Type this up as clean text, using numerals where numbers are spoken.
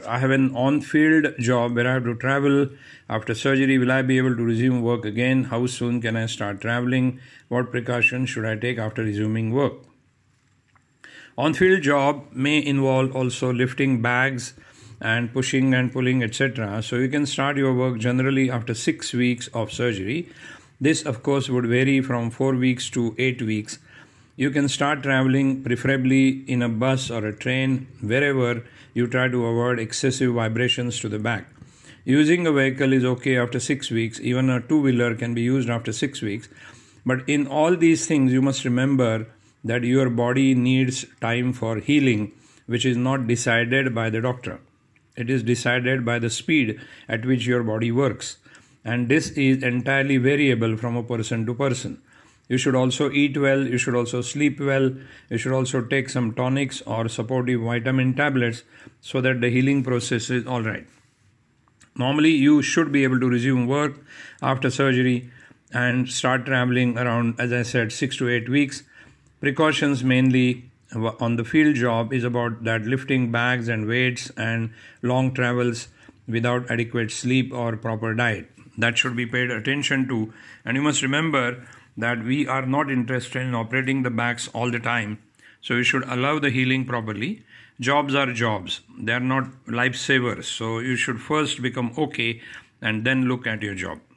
I have an on-field job where I have to travel. After surgery, will I be able to resume work again? How soon can I start traveling? What precautions should I take after resuming work? On-field job may involve also lifting bags and pushing and pulling, etc. So you can start your work generally after 6 weeks of surgery. This, of course, would vary from 4 weeks to 8 weeks. You can start traveling preferably in a bus or a train, wherever you try to avoid excessive vibrations to the back. Using a vehicle is okay after 6 weeks. Even a two-wheeler can be used after 6 weeks. But in all these things, you must remember that your body needs time for healing, which is not decided by the doctor. It is decided by the speed at which your body works. And this is entirely variable from a person to person. You should also eat well, you should also sleep well, you should also take some tonics or supportive vitamin tablets so that the healing process is alright. Normally, you should be able to resume work after surgery and start traveling around, as I said, 6 to 8 weeks. Precautions mainly on the field job is about that lifting bags and weights and long travels without adequate sleep or proper diet. That should be paid attention to. And you must remember that we are not interested in operating the backs all the time. So you should allow the healing properly. Jobs are jobs. They are not lifesavers. So you should first become okay and then look at your job.